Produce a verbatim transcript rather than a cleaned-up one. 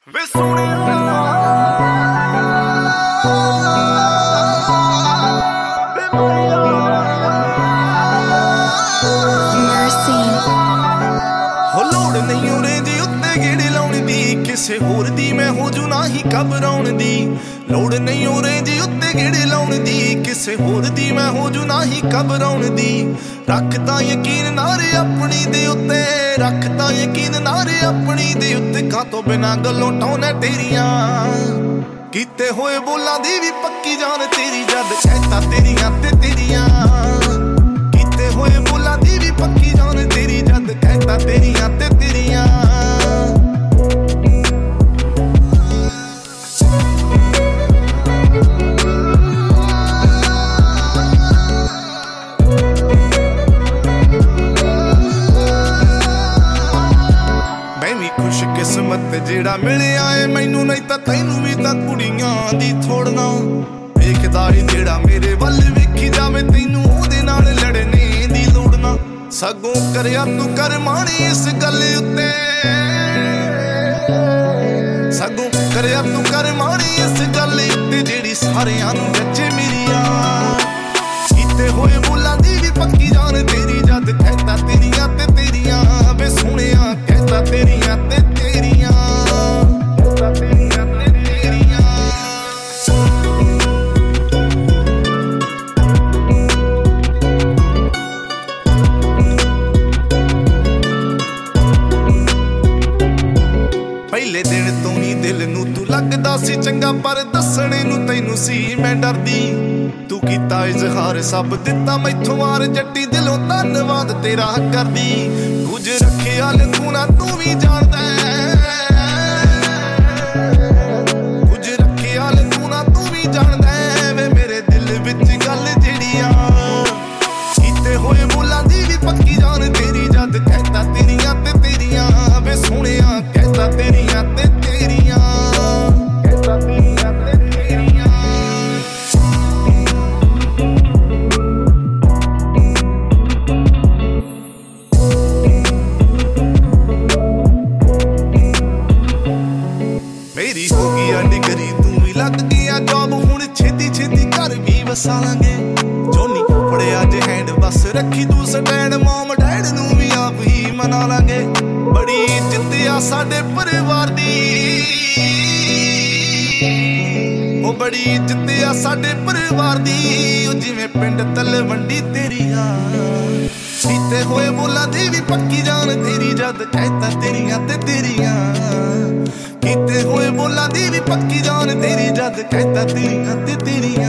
ਵੇ ਸੋਹਣਿਆ ਵੇ ਮਾਇਆ ਹੋ ਲੋੜ ਨਹੀਂ ਉਰੇ ਜੀ ਉੱਤੇ ਗੇੜੇ ਲਾਉਣ ਦੀ, ਕਿਸੇ ਹੋਰ ਦੀ ਮੈਂ ਹੋ ਜੂ ਨਾ ਹੀ ਘਬਰਾਉਣ ਦੀ। ਲੋੜ ਨਹੀਂ ਉਰੇ ਜੀ ਉੱਤੇ ਗੇੜੇ ਲਾਉਣ ਦੀ, ਕਿਸੇ ਹੋਰ ਦੀ ਮੈਂ ਹੋ ਜੂ ਨਾ ਹੀ ਘਬਰਾਉਣ ਦੀ। ਰੱਖਦਾ ਯਕੀਨ ਨਾਰੇ ਆਪਣੀ ਦੇ ਉੱਤੇ, ਰੱਖਦਾ ਯਕੀਨ ਨਾਰੇ ਆਪਣੀ ਦੇ ਉੱਤੇ। ਕਾਤੋਂ ਬਿਨਾਂ ਗੱਲੋਂ ਟਾਉਣਾ ਤੇਰੀਆਂ, ਕੀਤੇ ਹੋਏ ਬੋਲਾਂ ਦੀ ਵੀ ਪੱਕੀ ਜਾਨ ਤੇਰੀ। ਜਦ ਕਹਿਤਾ ਤੇਰੀਆਂ ਤੇ ਤੇਰੀਆਂ, ਕੀਤੇ ਹੋਏ ਬੋਲਾਂ ਦੀ ਵੀ ਪੱਕੀ ਜਾਨ ਤੇਰੀ। ਜਦ ਕਹਿਤਾ ਤੇਰੀਆਂ ਤੇ ਤੇਰੀਆਂ। ਖੁਸ਼ਕਿਸਮਤ ਜਿਹੜਾ ਮਿਲਿਆ ਏ ਮੈਨੂੰ, ਨਹੀਂ ਤਾਂ ਤੈਨੂੰ ਵੀ ਤਾਂ ਕੁੜੀਆਂ ਦੀ ਥੋੜਨਾ। ਵੇਖਦਾ ਏ ਜਿਹੜਾ ਮੇਰੇ ਵੱਲ ਵੇਖੀ ਜਾਵੇ, ਤੈਨੂੰ ਉਹਦੇ ਨਾਲ ਲੜਨੇ ਦੀ ਲੋੜ ਨਾ। ਸਗੋਂ ਕਰਿਆ ਤੂੰ ਕਰ ਮਾਣੀ ਇਸ ਗੱਲ ਉੱਤੇ, ਸਗੋਂ ਕਰਿਆ ਤੂੰ ਕਰ ਮਾਣੀ ਇਸ ਗੱਲ ਉੱਤੇ। ਜਿਹੜੀ ਸਾਰਿਆਂ ਨੂੰ ਜੱਜੇ ਮੇਰੀਆਂ, ਕੀਤੇ ਹੋਏ ਬੋਲਾਂ ਦੀ ਵੀ ਪੱਕੀ ਜਾਨ ਤੇਰੀ। ਜਦ ਕਹਿਤਾ ਤੇਰੀਆਂ ਤੇ ਤੇਰੀਆਂ, ਵੇ ਸੋਹਣਿਆ ਕਹਿਤਾ ਤੇਰੀਆਂ ਤੇ ਤੇਰੀਆਂ, ਕਹਿਤਾ ਤੇਰੀਆਂ ਤੇ ਤੇਰੀਆਂ। ਪਹਿਲੇ ਦਿਨ ਤੋਂ ਹੀ ਦਿਲ ਨੂੰ ਤੂੰ ਲੱਗਦਾ ਸੀ ਚੰਗਾ, ਪਰ ਦੱਸਣੇ ਨੂੰ ਤੈਨੂੰ ਸੀ ਮੈਂ ਡਰਦੀ। ਤੂੰ ਕੀਤਾ ਇਜ਼ਹਾਰ ਸਭ ਦਿੱਤਾ ਮੈਥੋਂ ਵਾਰ, ਜੱਟੀ ਦਿਲੋਂ ਧੰਨਵਾਦ ਤੇਰਾ ਕਰਦੀ। ਕੁਝ ਰੱਖਿਆ ਤੂੰ ਨਾ ਤੂੰ ਵੀ ਜਾਣਦਾ, ਕੁਝ ਰੱਖਿਆ ਤੂੰ ਨਾ ਤੂੰ ਵੀ ਜਾਣਦਾ। ਵੇ ਮੇਰੇ ਦਿਲ ਵਿੱਚ ਗੱਲ ਜਿਹੜੀ ਆ, ਕੀਤੇ ਹੋਏ ਬੋਲਾਂ ਦੀ ਵੀ ਪੱਕੀ ਜਾਨ ਤੇਰੀ। ਜਦ ਕਹਿਤਾ ਤੇਰੀਆਂ ਤੇ ਤੇਰੀਆਂ, ਵੇ ਸੋਹਣਿਆ ਕਹਿਤਾ ਤੇਰੀਆਂ ਤੇ ਤੇਰੀਆਂ, ਕਹਿਤਾ ਤੇਰੀਆਂ ਤੇ ਤੇਰੀਆਂ। ਮੇਰੀ ਹੋ ਗਈ ਆ ਡਿਗਰੀ, ਤੂੰ ਵੀ ਲੱਗ ਗਿਆ ਜੋਬ, ਹੁਣ ਛੇਤੀ ਛੇਤੀ ਘਰ ਵੀ ਵਸਾ ਲਾਂਗੇ। ਜੋਨੀ ਫੜਿਆ ਜੇ ਹੈਂਡ ਬਸ ਰੱਖੀ ਤੂੰ ਸਟੈਂਡ, ਮੋਮ ਡੈਡ ਨੂੰ ਵੀ ਆਪ ਹੀ ਮਨਾ ਲਾਂਗੇ। ਬੜੀ ਇੱਜ਼ਤ ਆ ਸਾਡੇ ਪਰਿਵਾਰ ਦੀ, ਉਹ ਬੜੀ ਇੱਜ਼ਤ ਆ ਸਾਡੇ ਪਰਿਵਾਰ ਦੀ। ਉਹ ਜਿਵੇਂ ਪਿੰਡ ਤਲਵੰਡੀ ਤੇਰੀਆਂ, ਕੀਤੇ ਹੋਏ ਬੋਲਾਂ ਦੀ ਵੀ ਪੱਕੀ ਜਾਨ ਤੇਰੀ। ਜਦ ਕਹਿਤਾ ਤੇਰੀਆਂ ਤੇ ਤੇਰੀਆਂ, ਕੀਤੇ ਹੋਏ ਬੋਲਾਂ ਦੀ ਵੀ ਪੱਕੀ ਜਾਨ ਤੇਰੀ। ਜਦ ਕਹਿਤਾ ਤੇਰੀਆਂ ਤੇ ਤੇਰੀਆਂ।